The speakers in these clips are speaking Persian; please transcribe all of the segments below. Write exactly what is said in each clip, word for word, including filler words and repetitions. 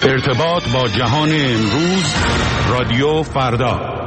ارتباط با جهان امروز، رادیو فردا.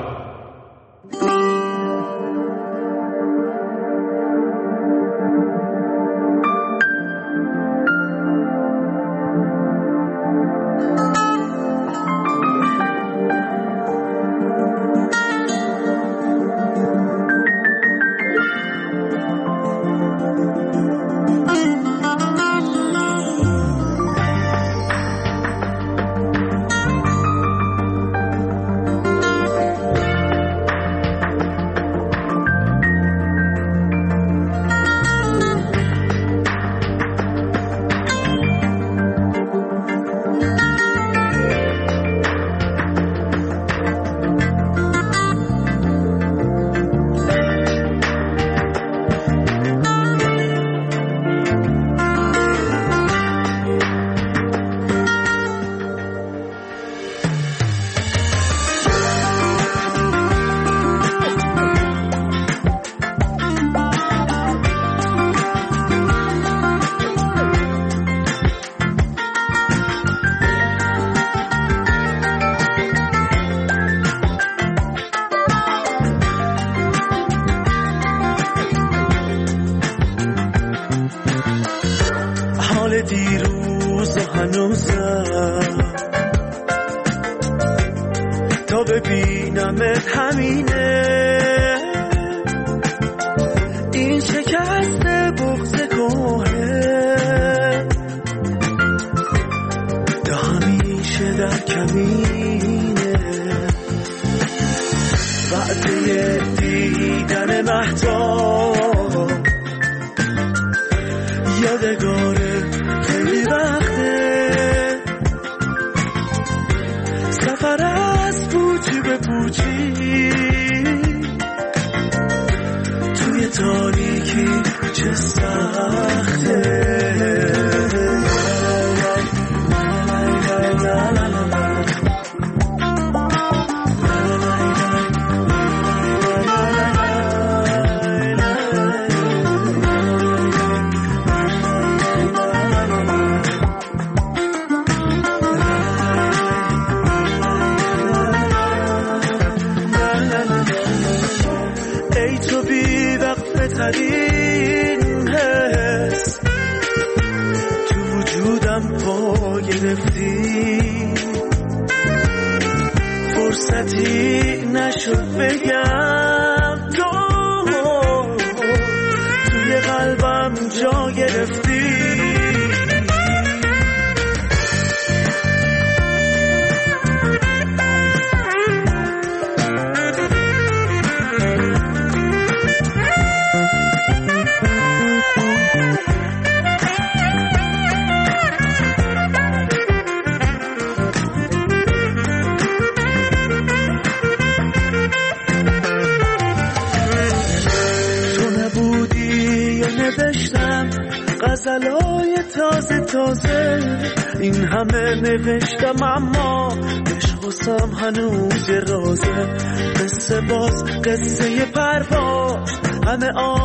این همه نوشتم اما عشق واسم هنوز رازه. قصه باز قصه پرواز، همه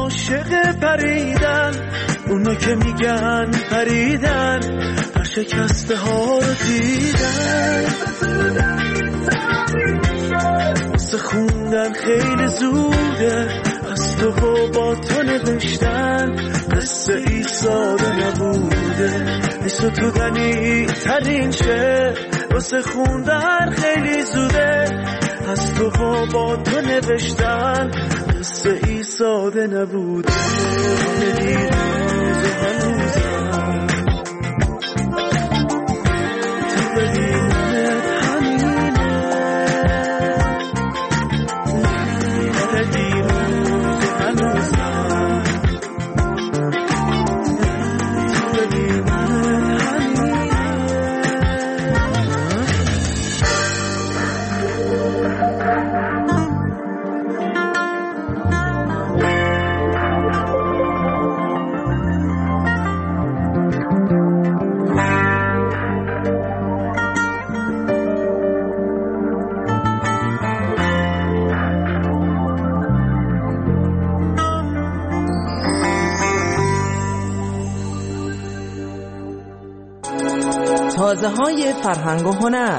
عاشق پریدن، اونا که میگن پریدن هر شکسته ها رو دیدن. واسه خوندن خیلی زوده، از تو و با تو نوشتن قصه ای ساده نبوده. نیست تو غنی ترین شه، واسه خوندن خیلی زوده، از تو و با تو نوشتن قصه ای ساده نبوده. دیروز و هنوزم تو بدینت همینه، آره دیروز و هنوزم تو بدینت تازه های فرهنگ و هنر.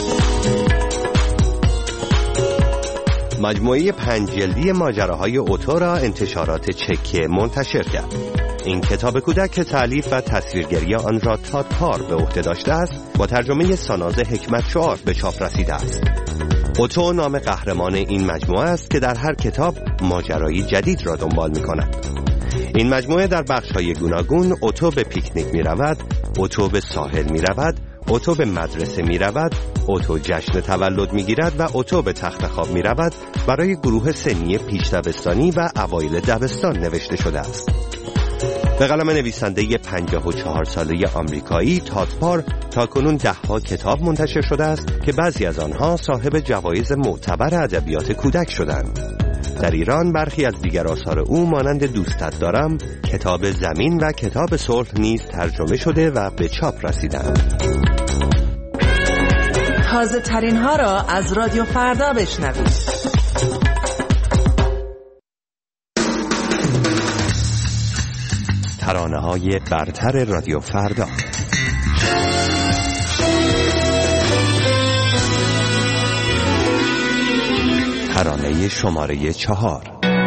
مجموعه پنج جلدی ماجراهای اوتو را انتشارات چکیه منتشر کرد. این کتاب کودک که تألیف و تصویرگری آن را تاد پار به عهده داشته است، با ترجمه ساناز حکمت شعار به چاپ رسیده است. اوتو نام قهرمان این مجموعه است که در هر کتاب ماجرایی جدید را دنبال می کند. این مجموعه در بخش‌های گوناگون اوتو به پیکنیک می رود، اوتو به ساحل می رود، اوتو به مدرسه می رود، اوتو جشن تولد می گیرد و اوتو به تخت خواب می رود برای گروه سنی پیش دبستانی و اوایل دبستان نوشته شده است. به قلم نویسنده پنجاه و چهار ساله آمریکایی تاد پار تاکنون ده ها کتاب منتشر شده است که بعضی از آنها صاحب جوایز معتبر ادبیات کودک شدند. در ایران برخی از دیگر آثار او مانند دوستت دارم، کتاب زمین و کتاب صلح نیز ترجمه شده و به چاپ رسیدند. تازه ترین ها را از رادیو فردا بشنوید. ترانه های برتر رادیو فردا. ترانه شماره چهار.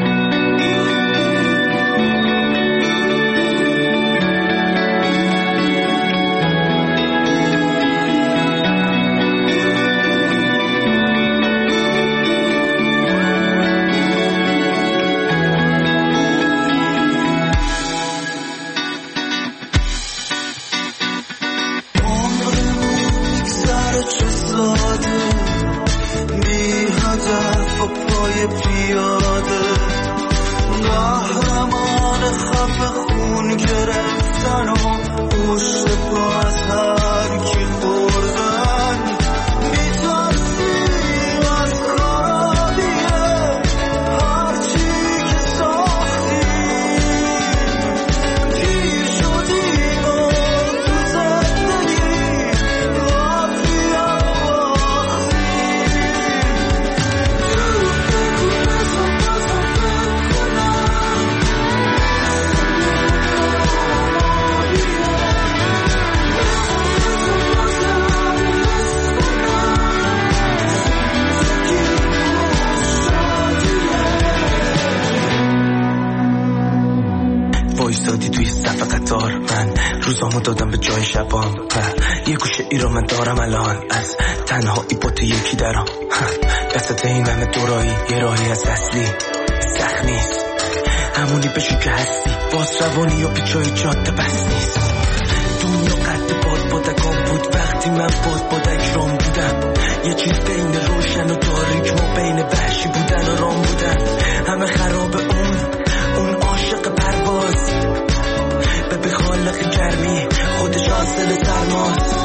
وایستادی توی صف قطار، من روزامو دادم به جای شبام و یه گوشه ای رو من دارم الان، از تنهایی با تو یکی درام دستت این همه دورایی، یه راهی از اصلی سخت نیست، همونی بشو که هستی، باز روانی و پیچای جاده بس نیست. دنیا قد باد بادکان بود وقتی من باد بادک رام بودم، یه چیز بین روشن و تاریک و بین وحشی بودن و رام بودن، همه خراب اون اون عاشق پرواز به به خالق گرمی خودش حاصل سرماست.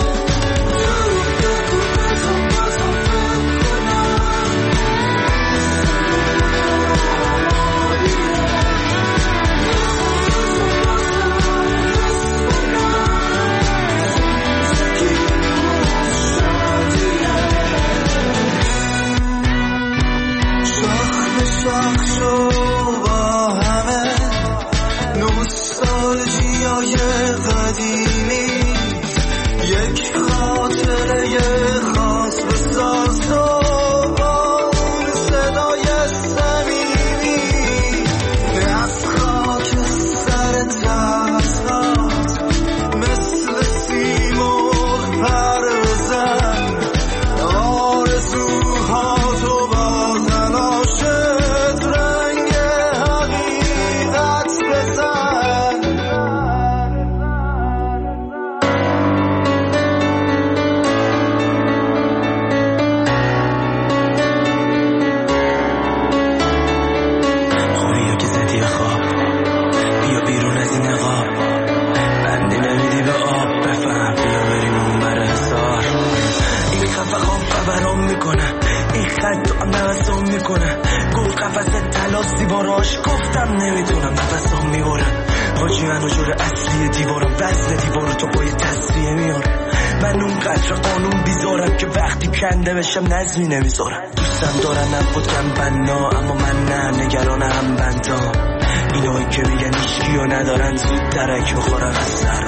بشم نظمی نمیذارم، دوستم دارن نبودم بنا، اما من نه، نگران هم بندام، اینایی که میگن هیچکی رو ندارن زود درک بخورم از سرما.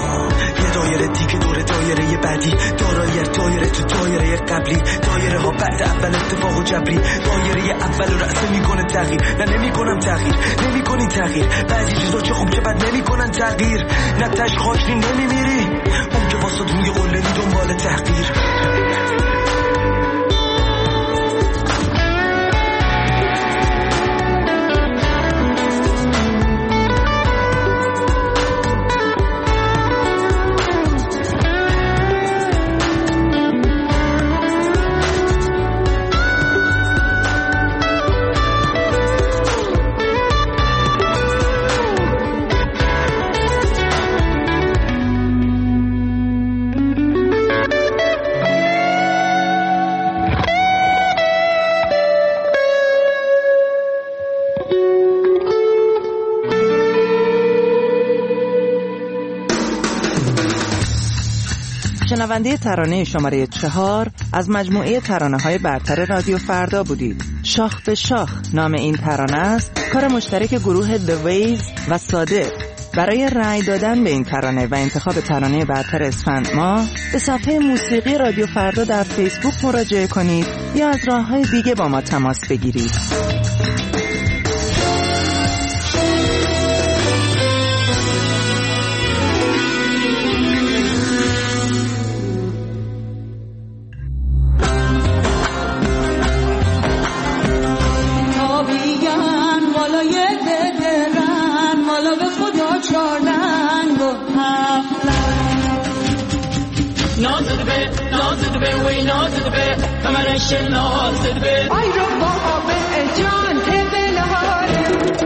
یه دایره دیگه دور دایره بعدی، دایره دایره تو دایره قبلی، دایره ها بعد اول اتفاق و جبری، دایره اول رو رأس میکنه تغییر، نه نمیکنم تغییر، نمیکنی تغییر، بعضی چیزا چه خوب که بد نمیکنن تغییر، نه تش خاکی نمیمیری، اون که واسه روی قله می دنبال تحقیر. شنونده ترانه شماره چهار از مجموعه ترانه‌های برتر رادیو فردا بودید. شاخ به شاخ نام این ترانه است، کار مشترک گروه The Waves و صادق. برای رأی دادن به این ترانه و انتخاب ترانه برتر اسفند ماه به صفحه موسیقی رادیو فردا در فیسبوک مراجعه کنید یا از راه‌های دیگه با ما تماس بگیرید. ای رو بابا جان دل هاره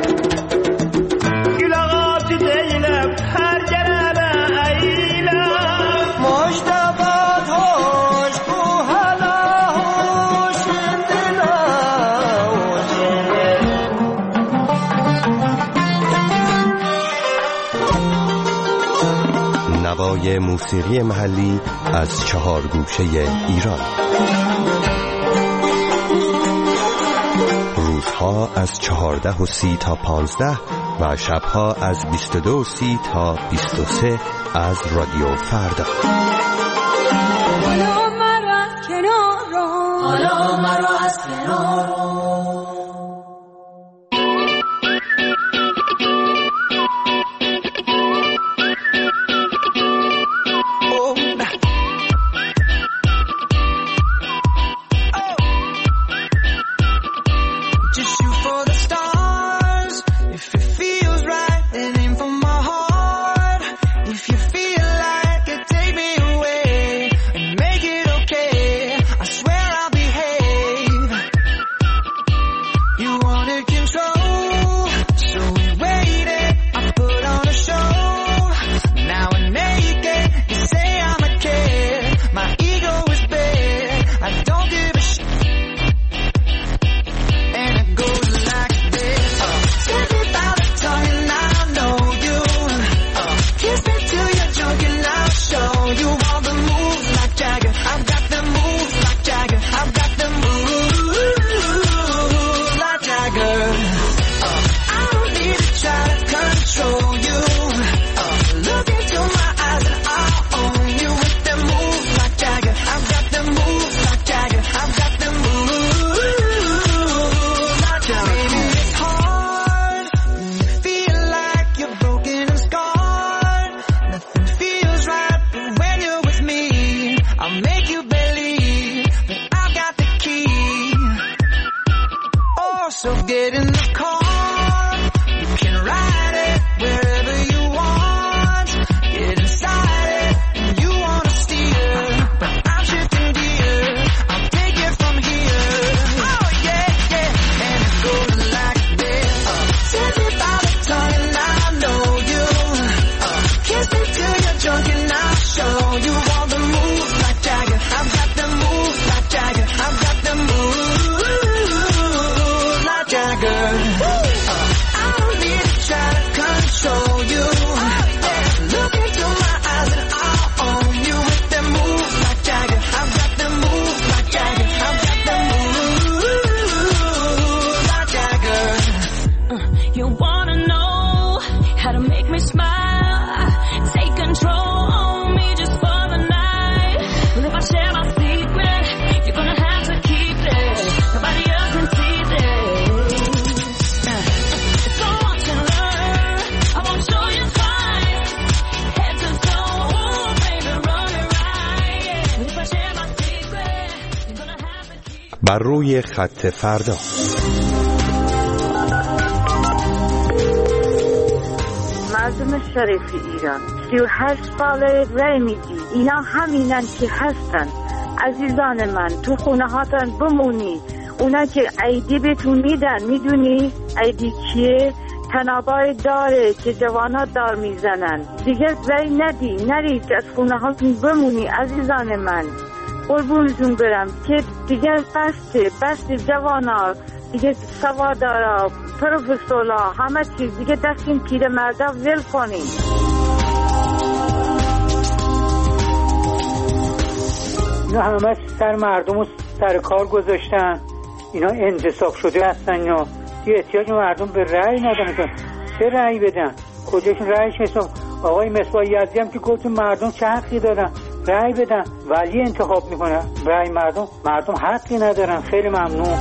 گلاغات دیلم هر جنبه ایلم مجتبات هوش کو حالا هوش دلا نوای موسیقی محلی از چهار گوشه ایران. روزها از چهارده و سی تا پانزده و شبها از بیست و دو و سی تا بیست و سه از رادیو فردا. حالا مرا از کنار رو، حالا مرا از کنار رو. share my secret, you're gonna have to keep it. Nobody else can see this. It's so much to learn. I won't show you twice. Head to toe, ooh, baby, run it right. If I share my secret, you're gonna have to keep it. بر روی خط فردا. مردم شریف ایران سی و هشت ساله رای میدی، اینا همینن که هستن. عزیزان من تو خونه هاتن بمونی. اونا که ایدی بهتون میدن، میدونی ایدی کیه؟ تنابای داره که جوانات دار میزنن. دیگه رای ندی، نرید از خونه هاتون بمونی عزیزان من. قربونتون برم که دیگه بسته بسته جوانا دیگه، سوادارا، پروفسورا، همه چیز دیگه دست این پیر مردا ول کنین. اینا همه سر مردم و سر کار گذاشتن، اینا انتصاب شده هستن یا یه احتیاج مردم به رأی ندارن. چه رأی بدن؟ کجاشون رأیش حساب؟ آقای مصباح یزدی هم که گفت مردم چه حقی دارن رأی بدن، ولی انتخاب میکنه رأی مردم مردم حقی ندارن. خیلی ممنون.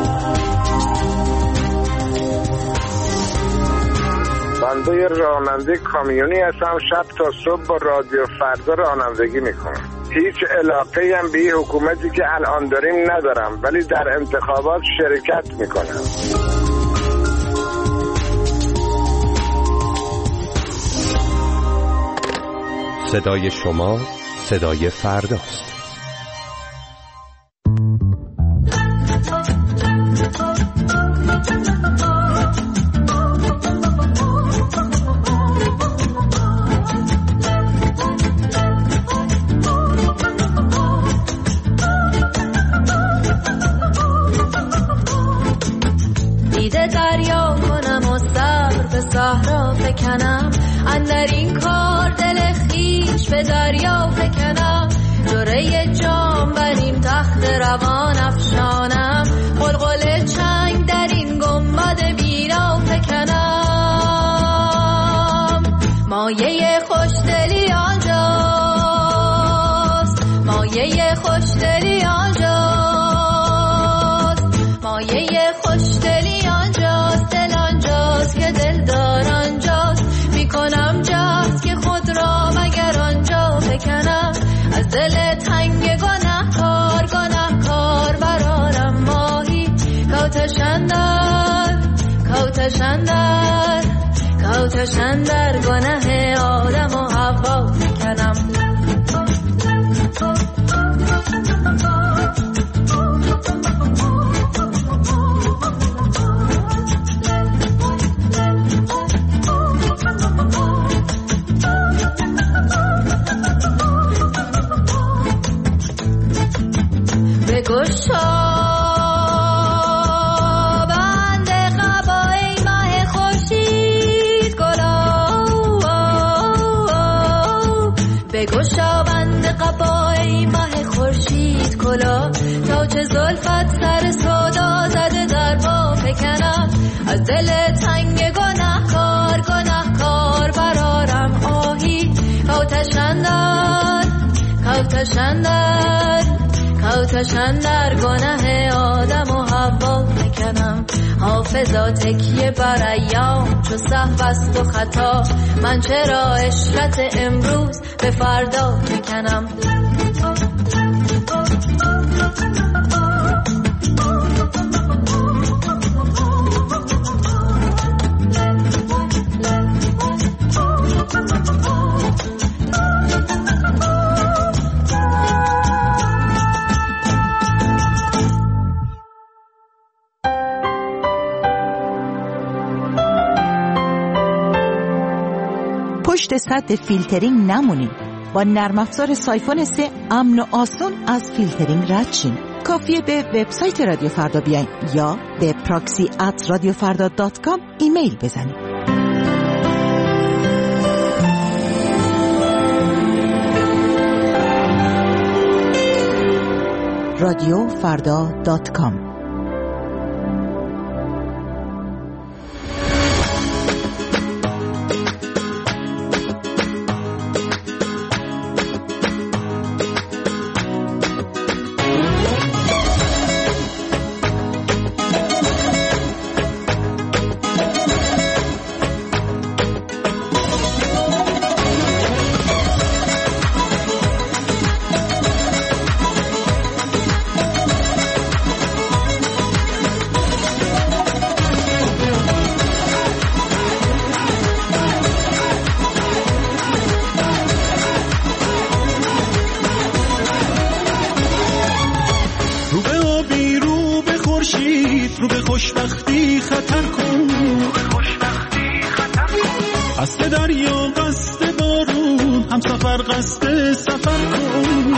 بنده راننده کامیونی هستم، شب تا صبح با رادیو فردا رانندگی میکنم. هیچ علاقه‌ای هم به حکومتی که الان داریم ندارم، ولی در انتخابات شرکت میکنم. صدای شما صدای فرداست. دیده دریا کنم و سر به صحرا فکنم، اندر این کار دل خیش به دریا فکنم. جوره جام بر این تخت روان افشانم، قلقل چنگ در این گنبد بیرا فکنم. مایه خوشدلی آنجاست، مایه خوشدلی آنجاست، مایه خوشدلی آنجاست، دل آنجاست که دل دار آنجاست. میکنم جهد که خود را مگر آنجا بکنم، از دل تنگ گناهکار گناهکار برارم ماهی. کوتشندر کوتشندر کوتشندر گناه آدم و حوا بکنم. بگشا بند قبای ماه خورشید گلا، بگشا بند قبای ماه خورشید کلا، تا چه زلفت سر سودا زده در با فکنم. از دل تنگ گناهکار گناهکار برارم آهی. کوتشندر کوتشندر کوتشندر گناه آدم و حوا میکنم. حافظا تکیه بر ایام چو سهو است و خطا، من چرا عشرت امروز به فردا میکنم. پشت سد فیلترینگ نمونید. با نرم افزار سایفون سه امن و آسون از فیلترینگ رد شین. کافیه به وبسایت رادیو فردا بیاین یا به پراکسی ات رادیو فردا دات کام ایمیل بزنید. رادیو فردا دات کام. خورشید رو به خوشبختی خطر کن، قصد دریا قصد بارون هم سفر قصد سفر کن،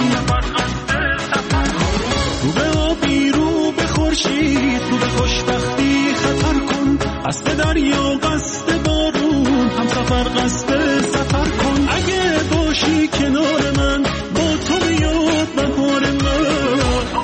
رو به آبی رو به خورشید رو به خوشبختی خطر کن، قصد دریا قصد بارون هم سفر قصد سفر کن. اگه باشی کنار من با تو بیاد بهار من،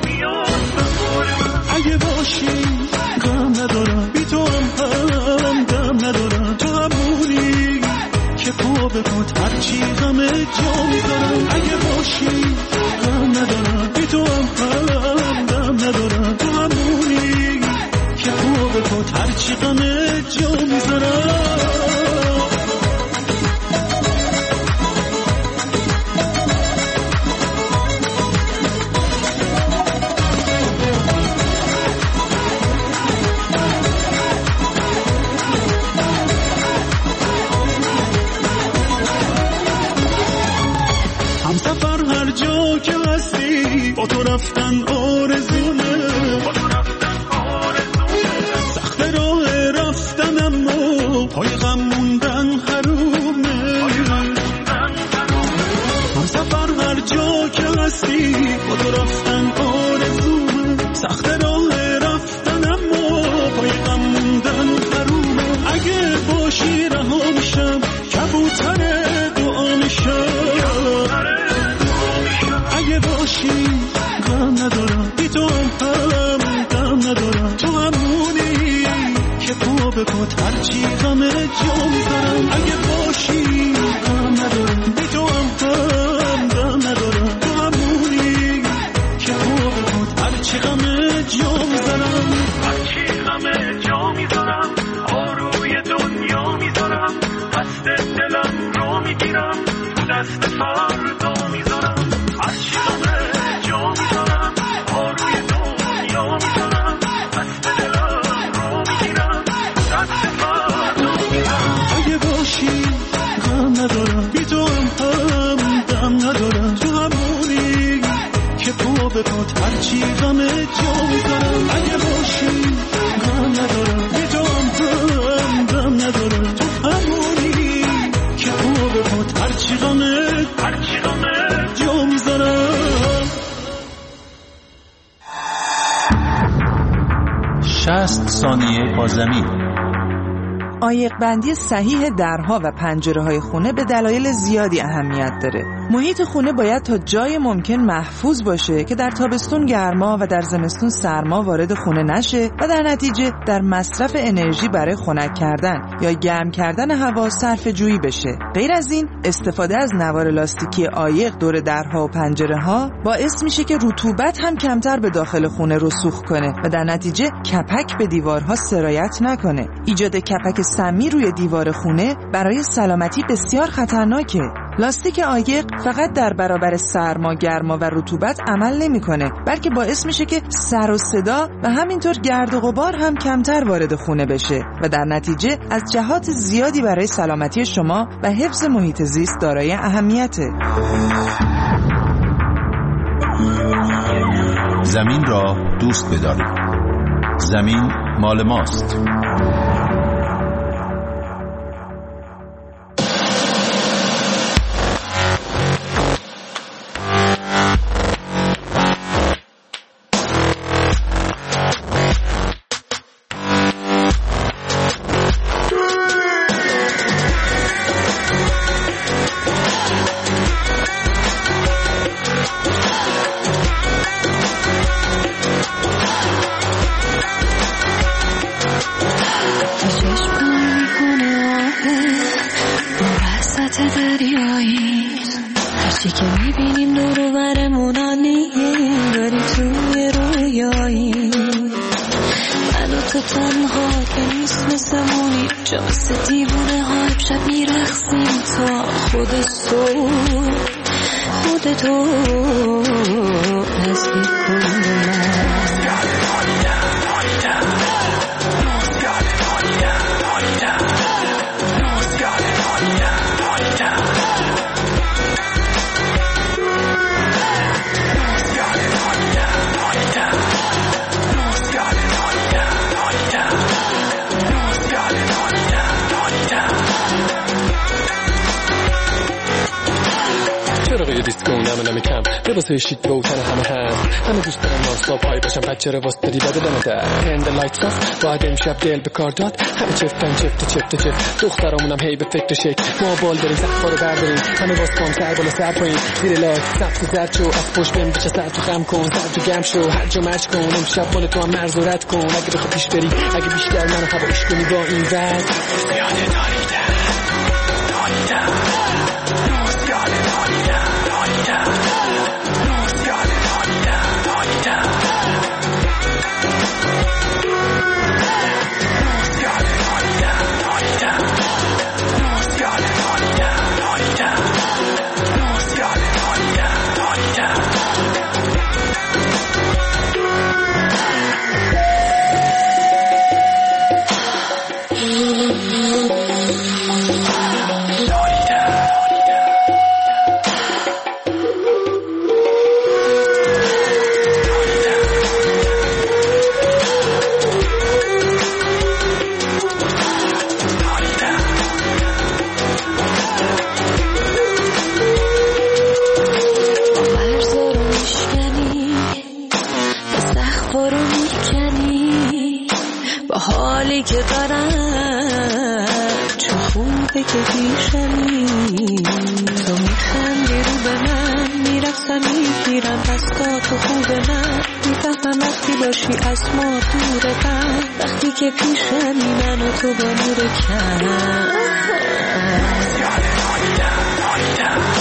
اگه باشی غم ندارم بی تو هم هم دم ندارم، تو همونی که پا به پات هرچی غم جا میذارم. اگه باشی غم ندارم بی تو هم هم دم ندارم، تو همونی که پا به پات هرچی غم جا میذارم. با تو رفتن آرزومه، سخت راه رفتن اما پای غم موندن حرومه. هم سفر هر جا که هستی با تو رفتن آرزومه، سخت راه رفتن اما پای غم موندن حرومه. اگه باشی رها میشم کبوتر دعا میشم، اگه باشی غم ندارم بی تو هم هم دم ندارم، تو همونی که پا به پات هرچی غم جا میذارم. اگه باشی غم ندارم بی تو هم هم دم ندارم، تو همونی که پا به پات هرچی غم جا میذارم، هرچی غم جا میذارم، آروی دنیا میذارم، دست دلم رو میگیرم تو دست فردا میذارم. هرچی غم جا میذارم، آروی دنیا میذارم، دست دلم رو میگیرم دست فردا میذارم. اگه باشی غم ندارم بی تو هم هم دم ندارم، تو همونی که پا به پات هرچی غم جا میذارم. اگه باشی غم ندارم بی تو هم هم دم ندارم، تو همونی که پا به پات هرچی غم هرچی غم جا میذارم. شصت ثانیه با زمین. عایق بندی صحیح درها و پنجره‌های خونه به دلایل زیادی اهمیت داره. محیط خونه باید تا جای ممکن محفوظ باشه که در تابستون گرما و در زمستون سرما وارد خونه نشه و در نتیجه در مصرف انرژی برای خنک کردن یا گرم کردن هوا صرفه جویی بشه. غیر از این، استفاده از نوار لاستیکی عایق دور درها و پنجره‌ها باعث میشه که رطوبت هم کمتر به داخل خونه رسوخ کنه و در نتیجه کپک به دیوارها سرایت نکنه. ایجاد کپک سمی روی دیوار خونه برای سلامتی بسیار خطرناکه. لاستیک عایق فقط در برابر سرما، گرما و رطوبت عمل نمی‌کنه، بلکه باعث میشه که سر و صدا و همینطور گرد و غبار هم کمتر وارد خونه بشه و در نتیجه از جهات زیادی برای سلامتی شما و حفظ محیط زیست دارای اهمیته. زمین را دوست بدارید. زمین مال ماست. Yeah. نمه نمی کم لباسه شیک به اوتن همه هست همه دوست دارن نانستاپ های باشن پچه رو واسه دادی بده دمه در هند لایت آف باید امشب دل به کار داد همه چفتن چفت چفت چفت دخترامونم هی به فکر شک ما بال داریم سقفا رو برداریم همه باز کام سر بالا سر پایین زیر لایت سبز زرد شو از پشت بهم بچه سر تو خم کن سر تو گم شو هر جا مچ کن امشب مال تو هم مرز و رد کن اگه بخوا پیش بری اگه بیشتر منو هوایش کنی با این ورد زیاده داریدن داریدن زیاده داریدن داریدن زیاده داریدن داریدن زیاده داریدن داریدن زیاده داریدن داریدن زیاده داریدن داریدن که دارم چه خوبه که پیشمی تو میخندی رو به من میرفتم میگیرم دستا تو خوب من میفهمم وقتی باشی از ما دورتم وقتی که پیشمی من و تو با نور کم